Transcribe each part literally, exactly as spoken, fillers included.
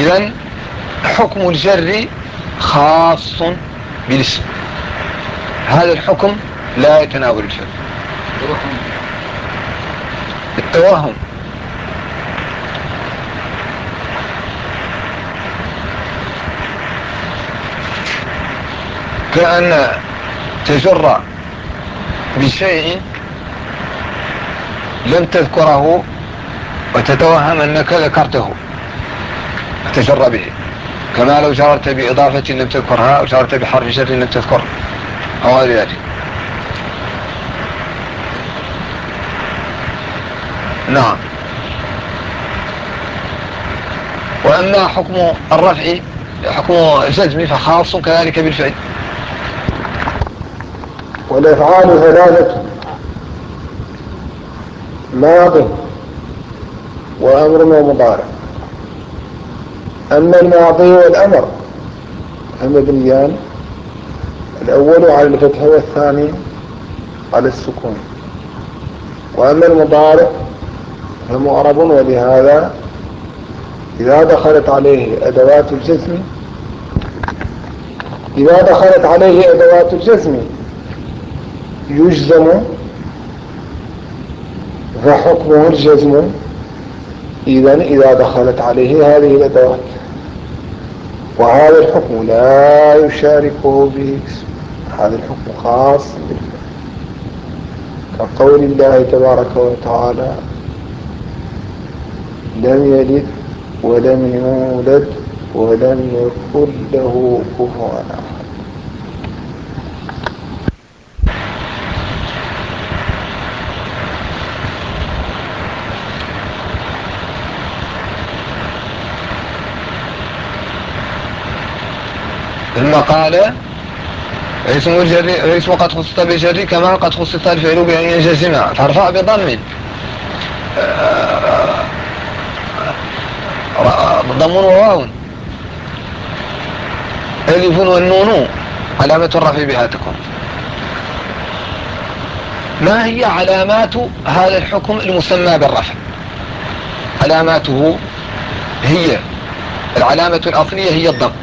إذن حكم الجر خاص بالاسم، هذا الحكم لا يتناول الفعل. التوهم كأن تجر بشيء لم تذكره وتتوهم أنك ذكرته تجر به، كما لو جررت بإضافة لم تذكرها أو جررت بحرف جر لم تذكره أو غير ذلك. نعم. وأما حكم الرفع حكم الجزم فخاص كذلك بالفعل. والأفعال ثلاثة: ماض وأمر ومضارع. أما الماضي والأمر فمبنيان، الأول على الفتح والثاني على السكون. وأما المضارع فمعرب، ولهذا إذا دخلت عليه أدوات الجزم إذا دخلت عليه أدوات الجزم يجزم، فحكمه الجزم إذن إذا دخلت عليه هذه الأدوات، وهذا الحكم لا يشاركه به اسم، هذا الحكم خاص بالفعل، كقول الله تبارك وتعالى: لم يلد ولم يولد ولم يكن له كفوا أحد. ثم قال: اسم الجر اسم قد خصص بالجر كما قد خصص الفعل بأن ينجزم فارفع بضم ضم وواو ألف والنون علامة الرفع بها تكون. ما هي علامات هذا الحكم المسمى بالرفع؟ علاماته هي: العلامة الأصلية هي الضم،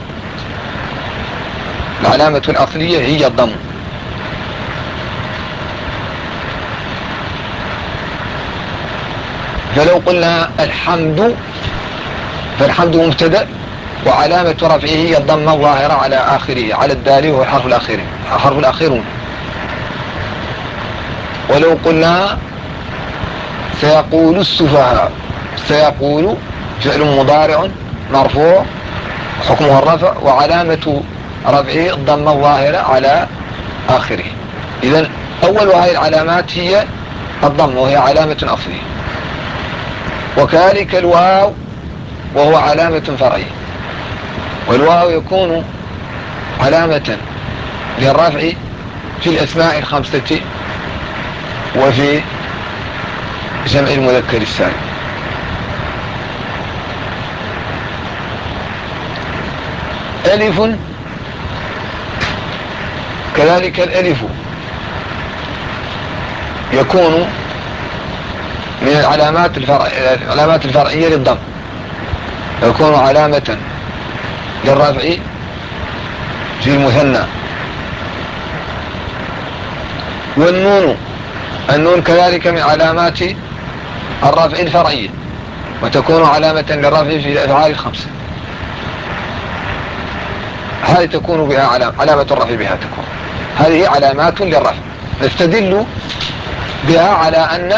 العلامة الأصلية هي الضم. فلو قلنا الحمد فالحمد مبتدأ وعلامة رفعه هي الضمة الظاهرة على آخره، على الدال وهو الحرف الأخير الحرف الأخير. ولو قلنا سيقول السفهاء، سيقول فعل مضارع مرفوع حكمه الرفع وعلامة رفعه الضمة الظاهرة على آخره. إذن أول هذه العلامات هي الضم وهي علامة أصلية. وكذلك الواو وهو علامة فرعية، والواو يكون علامة للرفع في الأسماء الخمسة وفي جمع المذكر السالم. ألف كذلك الألف يكون من العلامات الفرع... العلامات الفرعية للضم، يكون علامة للرفع في المثنى. والنون النون كذلك من علامات الرفع الفرعية، وتكون علامة للرفع في الأفعال الخمسة. هذه تكون بها علامة, علامة الرفع بها تكون. هذه علامات للرفع نستدل بها على أن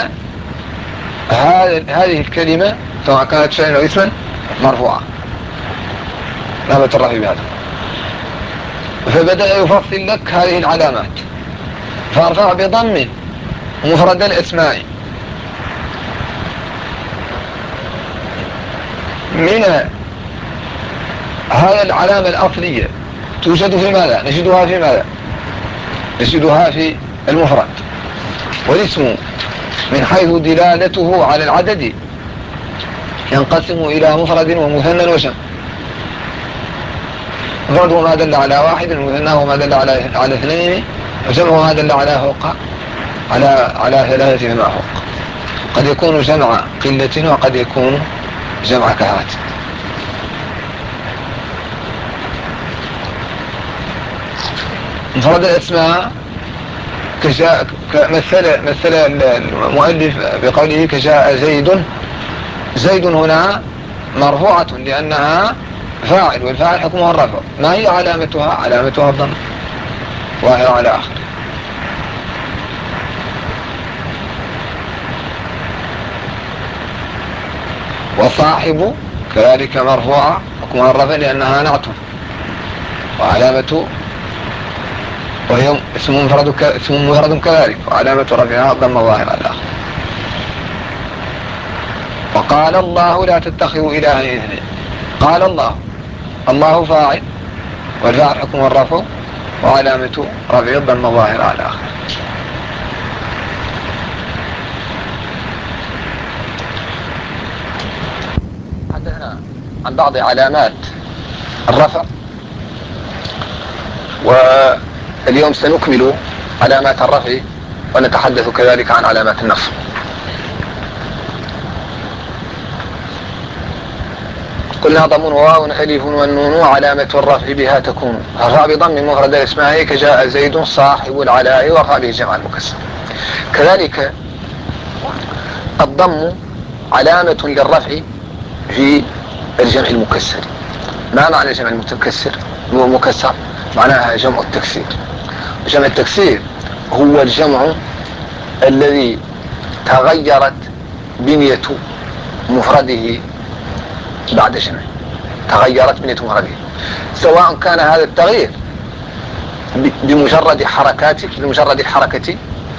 هذه الكلمة سواء كانت فعلا أو اسما مرفوعة، علامة الرفع بها تكون. فبدأ يفصل لك هذه العلامات: فارفع بضم مفرد الأسماء. من هذا العلامة الأصلية توجد في ماذا؟ نجدها في ماذا؟ نجدها في المفرد. والاسم من حيث دلالته على العدد ينقسم إلى مفرد ومثنى وجمع. مفرد هو ما دل على واحد، ومثنى هو ما دل على على اثنين، وجمع هو ما دل على فوق على على ثلاثة فيما فوق. قد يكون جمع قلة وقد يكون جمع كثرة. مفرد الأسماء كجاء مثل مثل المؤلف بقوله كجاء زيد. زيد هنا مرفوعة لأنها فاعل، والفاعل حكمها الرفع. ما هي علامتها؟ علامتها الضم ظاهرة على آخر. وصاحب كذلك مرفوعة حكمها الرفع لأنها نعت وعلامة، وهي اسم مفرد ك... اسم مفرد كذلك وعلامة رفعها الضم ظاهرة على آخر. وقال الله لا تتخذوا إلهين اثنين. قال الله، الله فاعل والفاعل حكمه الرفع وعلامة رفع الضم ظاهرة على آخر. حدثنا عن بعض علامات الرفع، واليوم سنكمل علامات الرفع ونتحدث كذلك عن علامات النصب. قلنا ضم واو ألف والنون علامة الرفع بها تكون. الرفع بضم مفرد الاسماء كجاء زيد صاحب العلاء ورفع به جمع المكسر. كذلك الضم علامة للرفع في الجمع المكسر. ما معنى جمع المكسر؟ هو مكسر معناها جمع التكسير. جمع التكسير هو الجمع الذي تغيرت بنية مفرده بعد جمع، تغيرت بنية مفرده، سواء كان هذا التغيير بمجرد حركات بمجرد الحركة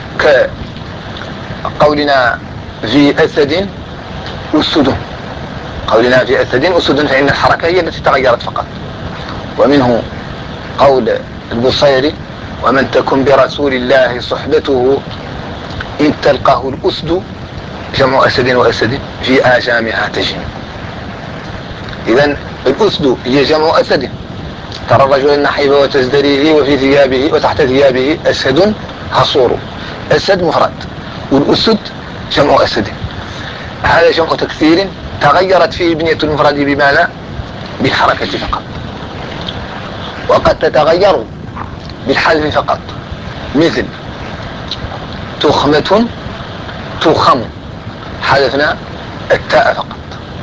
كقولنا في أسد أسد، قولنا في أسد أسد فإن الحركة هي التي تغيرت فقط. ومنه قول البصيري ومن تكن برسول الله صحبته إن تلقاه الأسد جمع أسد وأسد في آجامها تجن. إذن الأسد هي جمع أسد. ترى الرجل النحيب وتزدريه وفي ثيابه وتحت ثيابه أسد حصور. أسد مفرد والأسد جمع أسد. هذا جمع تكثير تغيرت فيه بنية المفرد بماذا؟ بالحركة فقط. وقد تتغير بالحذف فقط، مثل تخمة تخم حذفنا التاء فقط،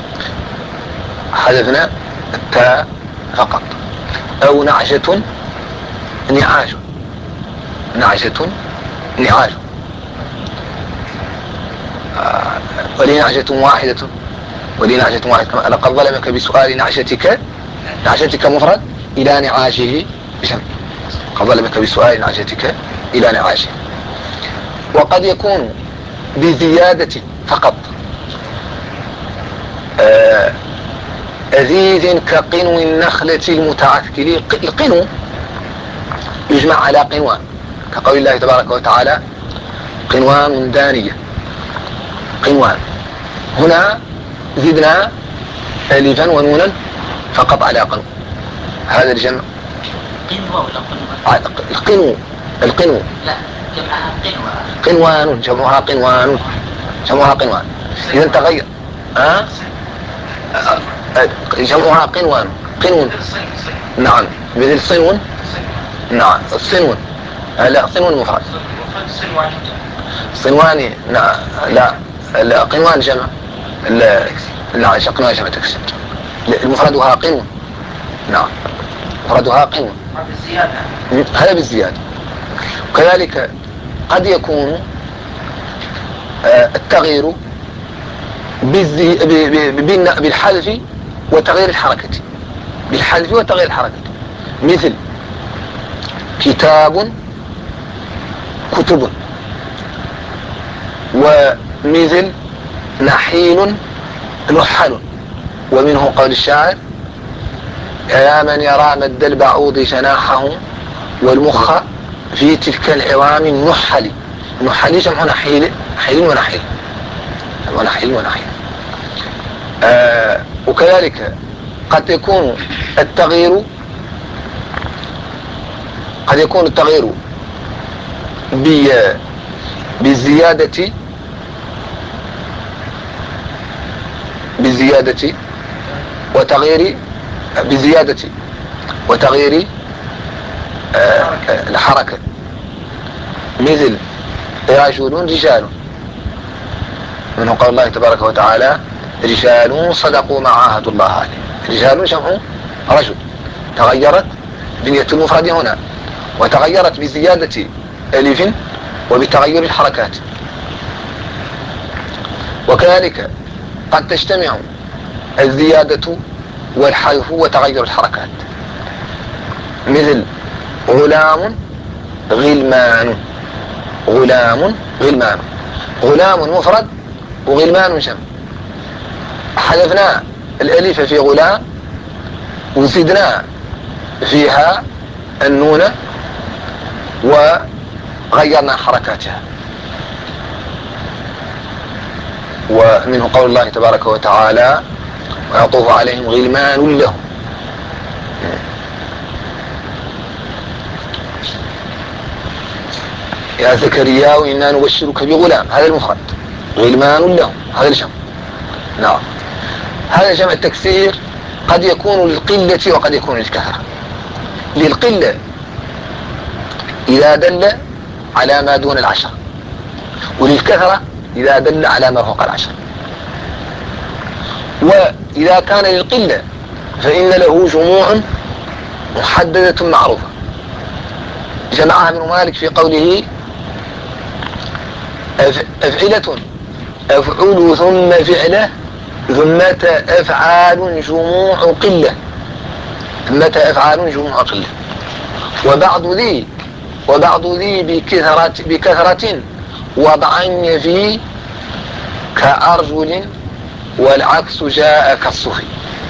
حذفنا التاء فقط. أو نعجة نعاج، نعجة نعاج. آه ولي نعجة واحدة، ولي نعجة واحدة كما لقد ظلمك بسؤال نعجتك، نعجتك مفرد إلى نعاجه بجمع، قد ظلمك بسؤال نعجتك إلى نعاجه. وقد يكون بزيادة فقط، آه أزيد كقنو النخلة المتعثكل. القنو يجمع على قنوان كقول الله تبارك وتعالى قنوان دانية. قنوان هنا زدنا ألفا ونونا فقط على قنو، هذا الجمع. القنو القنو لا جمعها قنوان، قنوان جمعها قنوان، جمعها قنوان. إذا تغير ها أه؟ جمعها قنوان، قنون. نعم مثل صنون. نعم الصنون، لا صنون مفرد. صنواني لا لا لا قنوان جمع. لا لا قنوان جمع تكسير، مفردها قنون. نعم مفردها قنون، هذا بالزيادة. كذلك قد يكون التغيير بالحذف وتغيير الحركة، بالحذف وتغيير الحركة، مثل كتاب كتب، ومثل نحيل نحل. ومنه قول الشاعر يا من يرى مد البعوض جناحه والمخ في تلك العظام النحل. نحل جمع نحيل، نحيل ونحيل، ونحيل ونحيل. آه وكذلك قد يكون التغيير قد يكون التغيير بالزيادة بالزيادة وتغيير بالزيادة وتغيير آه الحركة، مثل رجل رجال، منه قال الله تبارك وتعالى رجال صدقوا ما عاهدوا الله عليه. رجال جمع رجل، تغيرت بنية المفرد هنا، وتغيرت بزيادة ألف وبتغير الحركات. وكذلك قد تجتمع الزيادة والحذف وتغير الحركات، مثل غلام غلمان، غلام غلمان، غلام مفرد وغلمان جمع. حذفنا الألف في غلام وزدنا فيها النون وغيرنا حركاتها. ومنه قول الله تبارك وتعالى ويطوف عليهم غلمان لهم. يا زكريا إنا نبشرك بغلام، هذا المفرد، غلمان لهم هذا الجمع. نعم، هذا جمع التكسير قد يكون للقلة وقد يكون للكثرة. للقلة إذا دل على ما دون العشر، وللكثرة إذا دل على ما فوق العشر. وإذا كان للقلة فإن له جموع محددة معروفة، جمعها ابن مالك في قوله أفعلة أفعل ثم فعله ثمة أفعال جموع قلة، ثمة أفعال جموع قلة. وبعض ذي وبعض ذي بكثرة, بكثرة وضعا يفي كأرجل، والعكس جاء كالصفي.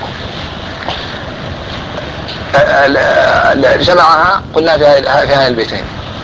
جمعها قلنا في هذه البيتين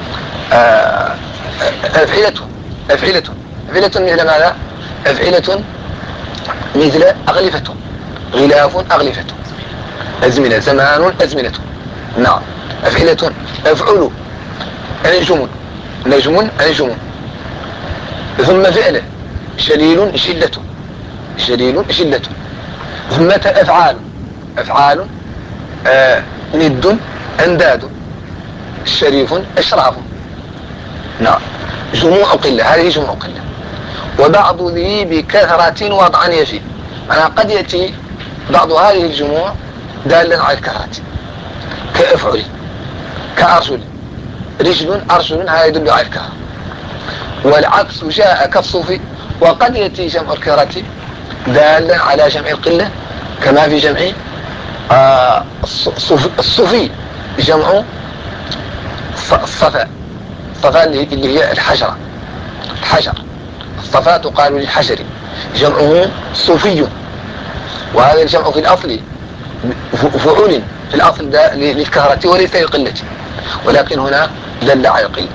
أفعلة أفعلة أفعلة مثل ماذا؟ أفعلة مثل أغلفة، غلاف أغلفة، أزمنة زمان أزمنة. نعم، أفعلة أفعل أنجم نجم أنجم، ثم فعل شليل شلة شليل شلة، ثم أفعال أفعال آه ند أنداد، شريف أشراف. نعم، جموع قلة، هذه جموع قلة. وبعض ذي بكثرة وضعا يفي، أنا قد يأتي بعض هذه الجموع دالا على الكثرة، كأفعل كأرجل، رجل أرجل، هذا يدل على الكثرة. والعكس جاء كالصوفي، وقد يأتي جمع الكثرة دالا على جمع القلة، كما في جمع آه الصوفي جمع الصفاء، الصفاء اللي هي الحجرة، الحجر الصفاء تقال للحجر، جمعه صوفي. وهذا الجمع في الأصل فعول في الأصل للكثرة وليس للقلة، ولكن هنا دل على القلة.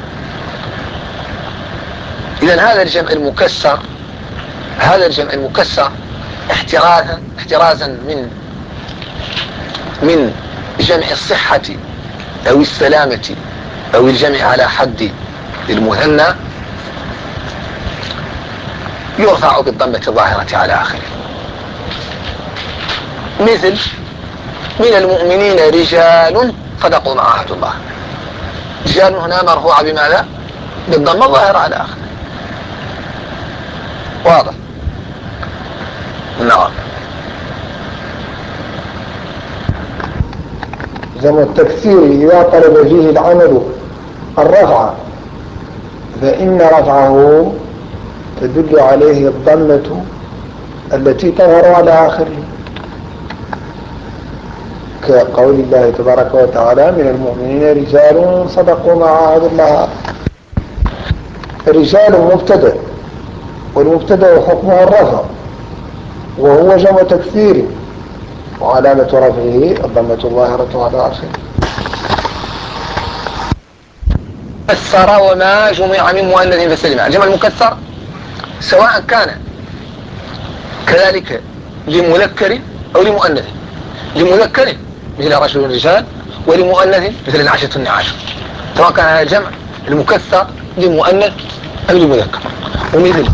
إذن هذا الجمع المكسر هذا الجمع المكسر احترازا احترازا من من جمع الصحة أو السلامة أو الجمع على حد المثنى، يرفع بالضمة الظاهرة على آخره. مثل من المؤمنين رجال صدقوا ما عاهدوا الله، رجال هنا مرفوعة بماذا؟ بالضمة الظاهرة على آخره. واضح؟ نعم. جمع التكسير إذا طلب فيه العمل الرفع فإن رفعه تدل عليه الضمة التي تظهر على آخره، كقول الله تبارك وتعالى من المؤمنين رجال صدقوا ما عاهدوا الله. رجال مبتدأ، والمبتدأ حكمه الرفع، وهو جمع تكسير، وعلامة رفعه الضمة الظاهرة على آخره. مكسر وما جمع من مؤنث فسلم. الجمع المكسر سواء كان كذلك لمذكر أو لمؤنث، لمذكر مثل رجل الرجال، ولمؤنث مثل نعشة النعاش، سواء كان هذا الجمع المكسر لمؤنث أو لمذكر. ومثل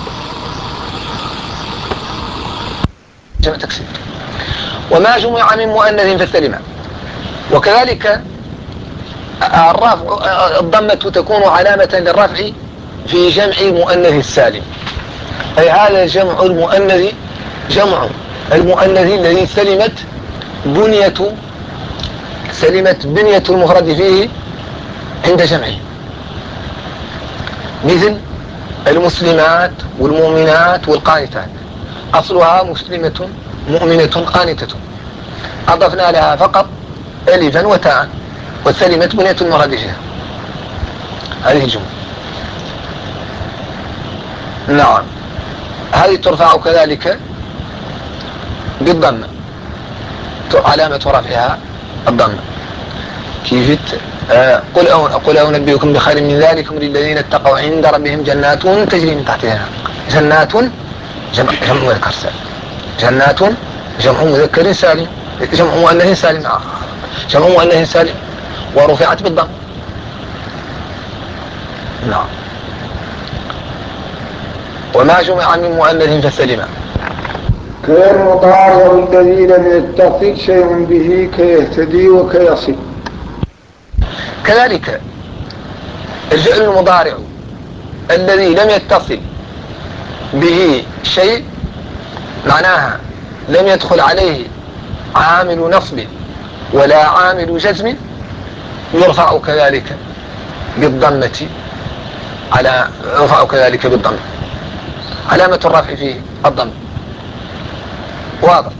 جمع تكسير وما جمع من مؤنث فسلم. وكذلك الرفع الضمة تكون علامة للرفع في جمع مؤنث السالم، أي هذا جمع المؤنث جمع المؤنث الذي سلمت بنية سلمت بنية المفرد فيه عند جمعه، مثل المسلمات والمؤمنات والقانتات، أصلها مسلمة مؤمنة قانتة، أضفنا لها فقط ألفا وتاء وسلمت بنية المفرد فيها. هذه الجملة. نعم، هذه ترفع كذلك بالضمة، علامة رفعها الضمة. كيف آه قل أو قل أنبئكم بخير من ذلكم للذين اتقوا عند ربهم جنات تجري من تحتها جنات جمع جمع مذكر سالم، جنات جمع مذكر سالم، جمع مؤنث سالم، جمع مؤنث سالم ورفعت بالضم. نعم. وما جمع من مؤنث فسلم كالمضارع الذي لم يتصل شيء به كيهتدي وكيصل. كذلك الفعل المضارع الذي لم يتصل به شيء، معناها لم يدخل عليه عامل نصب ولا عامل جزم، يرفع كذلك بالضمة، على يرفع كذلك بالضمة، علامة الرفع فيه الضم. واضح.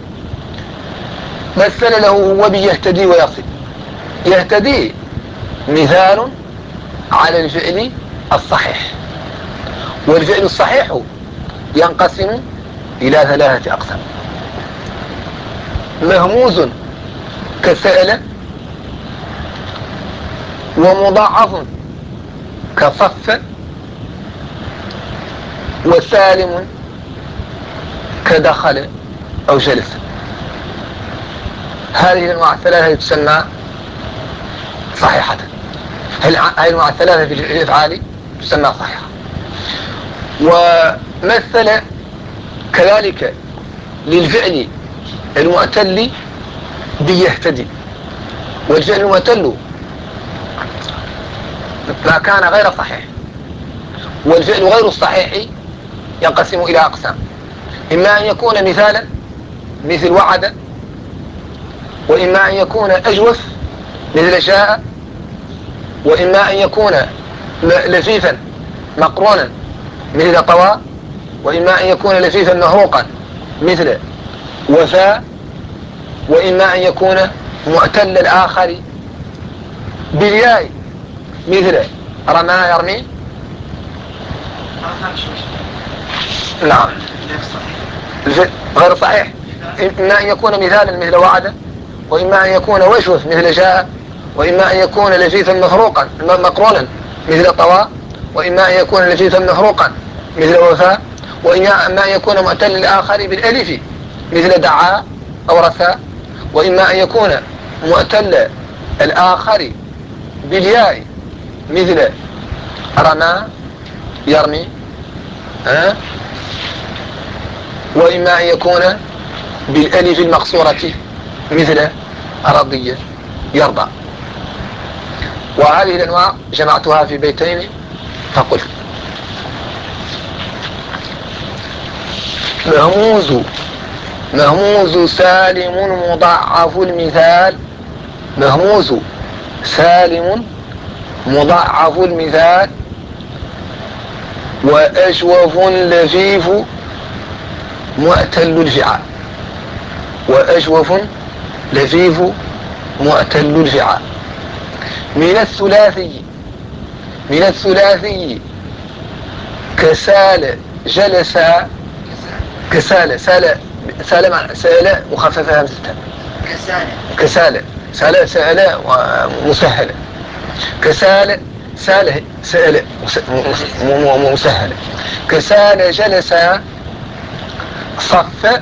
مثل له هو بيهتدي ويصل. يهتدي مثال على الفعل الصحيح، والفعل الصحيح ينقسم إلى ثلاثة أقسام: مهموز كسأل، ومضاعف كصف، وسالم كدخل أو جلس. هذه الأنواع الثلاثة تسمى صحيحة. هذه الأنواع الثلاثة في الأفعال تسمى صحيحة. ومثل كذلك للفعل المعتل بيهتدي، والفعل المعتل ما كان غير صحيح، والفعل غير الصحيح ينقسم إلى أقسام: إما أن يكون مثالا مثل وعد، وإما أن يكون أجوف مثل شاء، وإما أن يكون لفيفا مقرونا مثل طوى، وإما أن يكون لفيفا مهروقا مثل وفاء، وإما أن يكون معتل الآخر بالياء مثل رمى يرمي. نعم، غير صحيح. إما أن يكون مثالا مثل وعد، وإما أن يكون وشوف مثل جاء، وإما أن يكون لفيفا مفروقا مقرونا مثل طوى، وإما أن يكون لفيفا مفروقا مثل وفاء، وإما أن يكون معتل الآخر بالألف مثل دعاء أو رثاء، وإما أن يكون معتل الآخر بالياء مثل رمى يرمي، أه؟ وإما أن يكون بالألف المقصورة مثل رضي يرضى. وهذه الأنواع جمعتها في بيتين فقلت: مهموز مهموز سالم مضاعف المثال، مهموز سالم مضاعف المثال، وأجوف لفيف معتل الفعال، وأجوف لفيف معتل الفعال. من الثلاثي من الثلاثي كسال جلس، كسال سال سال سال مخففة همزة، كسال سال سال مسهل، كسال سال سال مسهل، كسال جلس صف،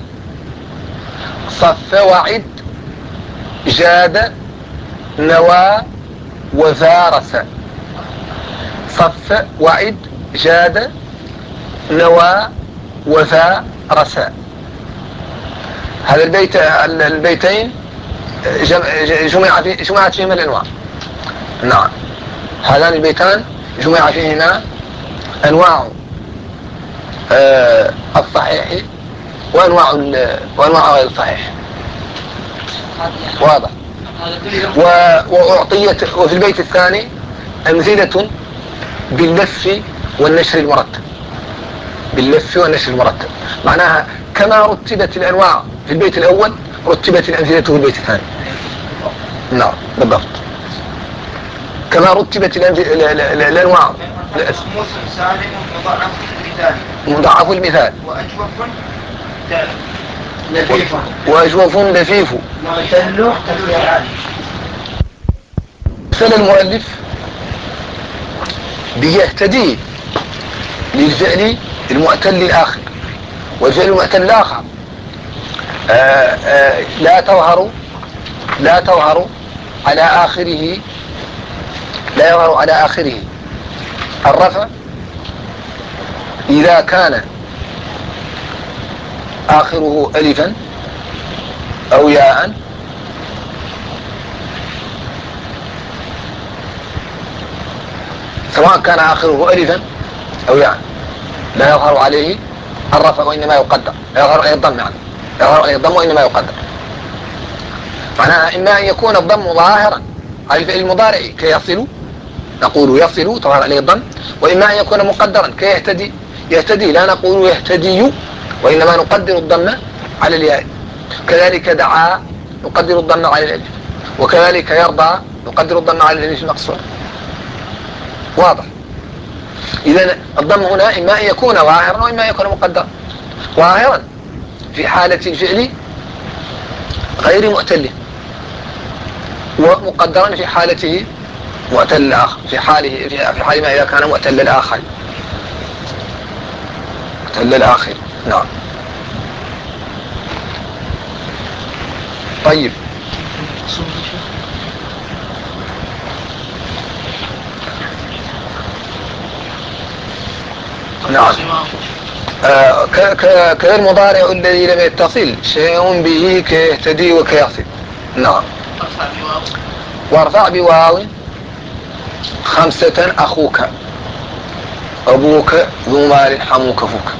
صف وعد جاد نوى وفارس، صف وعد جاد نوى وفارس. هذا البيت البيتين جمع جمعت فيهما الأنواع. نعم. هذان البيتان جمع فيهما أنواع آه الصحيح وأنواع وأنواع غير الصحيح. واضح. وأعطيت. وفي البيت الثاني أمثلة باللف والنشر المرتب. باللف والنشر المرتب معناها كما رتبت الأنواع في البيت الأول رتبت الأمثلة في البيت الثاني. نعم بالضبط. كما رتبت الأنواع سالم مضاعف المثال مضاعف المثال وأجوف لفيف وأجوف لفيف معتل تفعيل. مثل المؤلف بيهتدي للفعل المعتل الآخر، والفعل المعتل الآخر آآ آآ لا تظهر لا تظهر على آخره لا يظهر على آخره الرفع إذا كان آخره ألفا أو ياء سواء كان آخره ألفا أو ياء لا يظهر عليه الرفع وإنما يقدر. لا يظهر عليه الضم يعني لا يظهر عليه الضم وإنما يقدر. معناها إما أن يكون الضم ظاهرا على الفعل المضارع كيصل نقول يصل تظهر عليه الضم، وإما أن يكون مقدرا كيهتدي يهتدي لا نقول يهتدي وإنما نقدر الضم على الياء. كذلك دعا نقدر الضم على الألف، وكذلك يرضى نقدر الضم على الألف المقصور. واضح. إذا الضم هنا إما أن يكون ظاهرا وإما أن يكون مقدرا. ظاهرا في حالة الفعل غير معتل، ومقدرا في حالته معتل الآخر في حاله في حال ما إذا كان معتل الآخر معتل الآخر. نعم. طيب. نعم. آه كالمضارع الذي لم يتصل شيء به كيهتدي وكيصل. نعم. وارفع بواو خمسة أخوك أبوك ذو مال حموك فوك.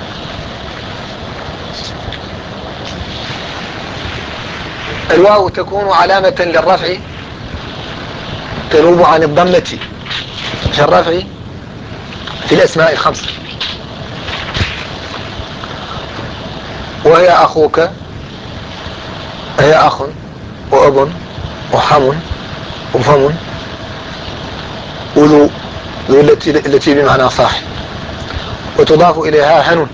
الواو تكون علامة للرفع تنوب عن الضمة في الرفع في الأسماء الخمسة، وهي أخوك هي أخ وأب وحم وفم وذو ذو التي التي بمعنى صاحب، وتضاف إليها هن.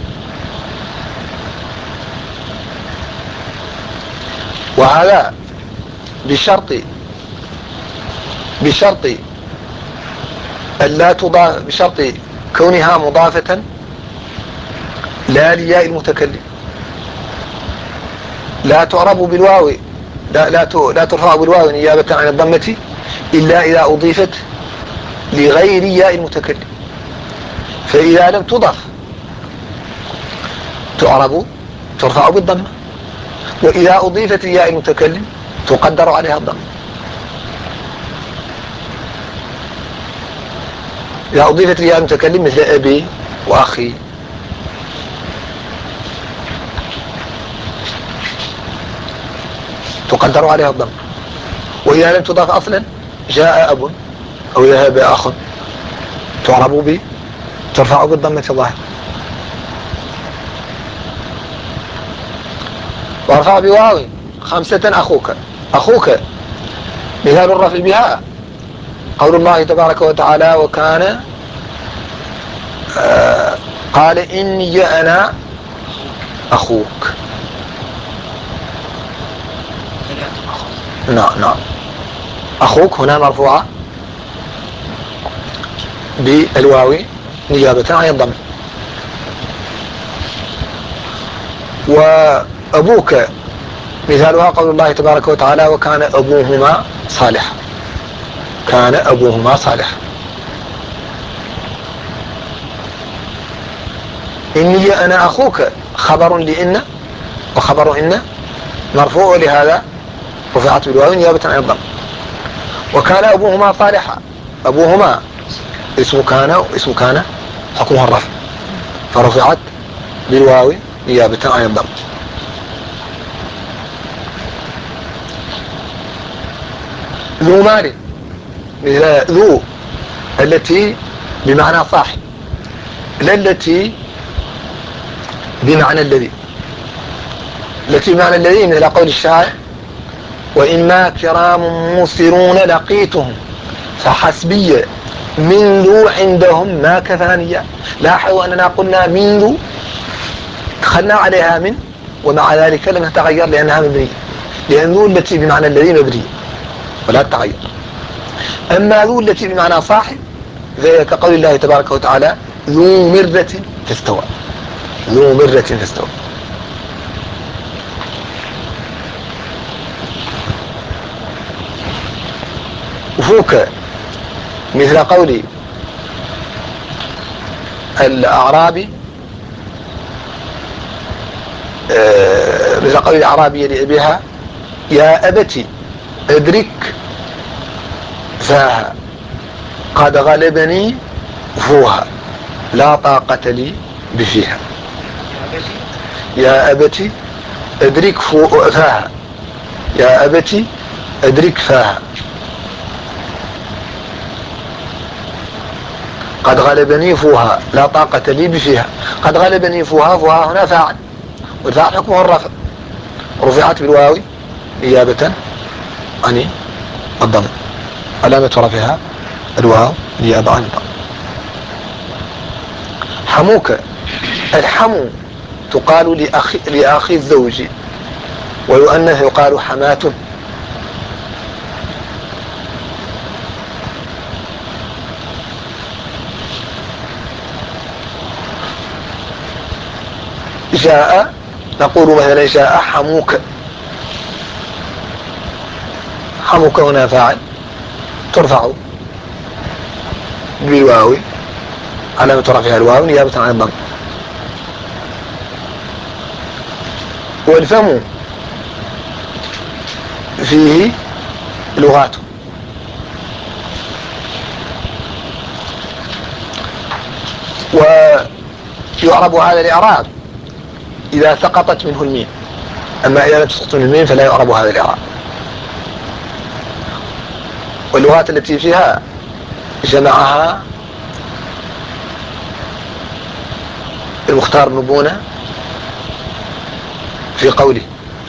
وهذا بشرط بشرط ألا تضاف بشرط كونها مضافة لا لياء المتكلم. لا تعرب بالواو لا لا لا ترفع بالواو نيابة عن الضمة إلا إذا أضيفت لغير ياء المتكلم. فإذا لم تضف تعرب ترفع بالضمة، وإذا أضيفت لياء المتكلم تقدر عليها الضمة. إذا أضيفت لياء المتكلم مثل أبي وأخي تقدر عليها الضمة. وإذا لم تضاف أصلا جاء أب أو ذهب أخ تعرب به ترفع بالضمة الظاهرة. وارفع بواو خمسة أخوك. أخوك مثال الرفع بها قول الله تبارك وتعالى وكان آه قال إني أنا أخوك. نعم نعم. أخوك هنا مرفوعة بالواو نيابة عن الضم. وأبوك مثالها قول الله تبارك وتعالى وكان أبوهما صالحا. كان أبوهما صالحا. إني أنا أخوك خبر لإن، وخبر إن مرفوع لهذا رفعت بالواو نيابة عن الضم. وكان أبوهما صالحا، أبوهما اسم كان واسم كان حكمها الرفع، فرفعت بالواو نيابة عن الضم. ذو مال ذو التي بمعنى صاحب، لا التي بمعنى الذي. التي بمعنى الذي مثل قول الشاعر: وإما كرام موسرون لقيتهم فحسبي من ذو عندهم ما كفانية. لاحظوا أننا قلنا من ذو دخلنا عليها من، ومع ذلك لم تتغير لأنها مبنية، لأن ذو التي بمعنى الذي مبنية ولا تتغير. أما ذو التي بمعنى صاحب فهي كقول الله تبارك وتعالى: ذو مرة فاستوى، ذو مرة فاستوى. وفوك مثل قول الأعرابي آه مثل قول الأعرابي لأبيها: يا أبتي أدرك فاها قد غلبني فوها لا طاقة لي بفيها. يا أبتي أدرك فاها، يا أبتي أدرك فاها قد غلبني فوها لا طاقة لي بفيها. قد غلبني فوها، فوها هنا فاعل، والفاعل حكمه الرفع، رفعت بالواو نيابة عن الضم، علامة رفعها الواو نيابة عن الضم. حموك، الحمو تقال لأخي, لأخي الزوج، ويؤنث يقال حماة. جاء نقول مثلا جاء حموك، حموك هنا فاعل ترفع بالواو، علامة رفعها الواو نيابة عن الضم. والفم فيه لغات، ويعرب هذا الإعراب إذا سقطت منه الميم، أما إذا لم تسقط منه الميم فلا يعرب هذا الإعراب. واللغات التي فيها جمعها المختار بن بونة في قوله: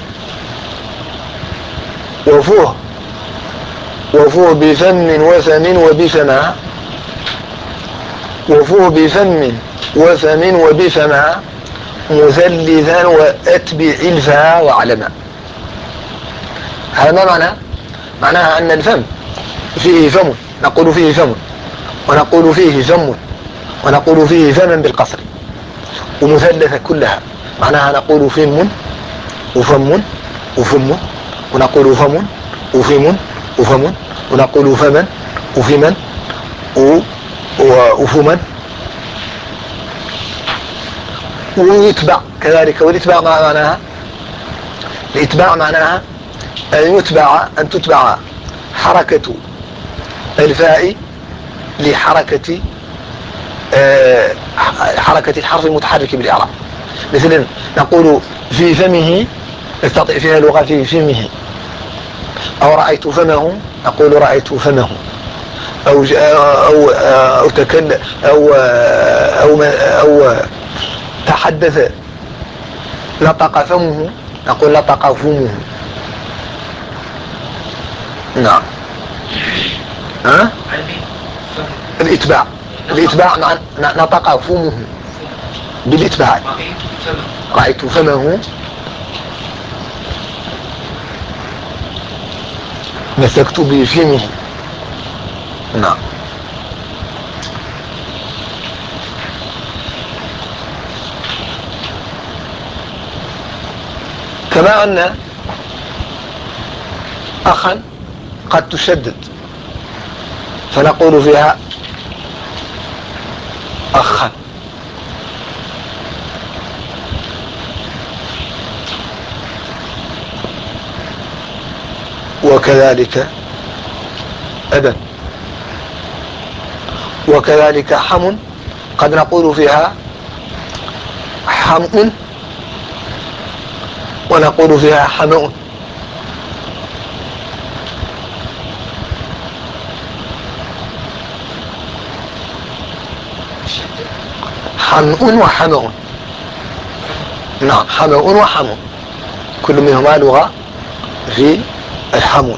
وفوه وفوه بفم وفم وبفما، وفوه بفم وفم وبفما مثلثا وأتبع الفا وعلما. هذا ما معنى؟ معناها أن الفم فيه فم، نقول فيه فم، ونقول فيه فم، ونقول فيه فم بالقصر، ومثلثة كلها، معناها نقول فم وفم وفم، ونقول فم وفم وفم، ونقول فمن وفمن وفمن، ويتبع كذلك. والاتباع ما معناها؟ الاتباع معناها أن يتبع أن تتبع حركة الفاء لحركة أه حركة الحرف المتحرك بالإعراب. مثلا نقول في فمه، نستطيع فيها لغة في فمه، أو رأيت فمه نقول رأيت فمه، أو أو أو تكلم أو أو أو تحدث لطق فمه نقول لطق فمه. نعم. ها؟ الإتباع، الإتباع مع نطق فمه بالإتباع. رأيت فمه، مسكت بفمه. نعم. كما أن أخا قد تشدد فنقول فيها أخا. وكذلك أبا. وكذلك حم قد نقول فيها حمء ونقول فيها حمأ. حمء وحمأ. نعم، حمأ وحمأ كل منهما لغة في الحمو.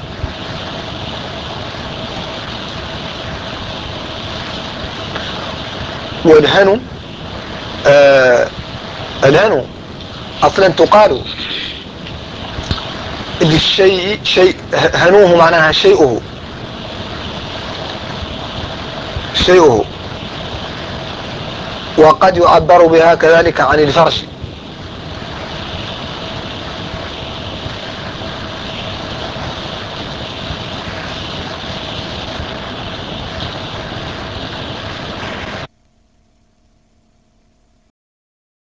والهنو آه الهنو اصلا تقال للشيء شيء، هنوه معناها شيئه شيئه وقد يعبر بها كذلك عن الفرش.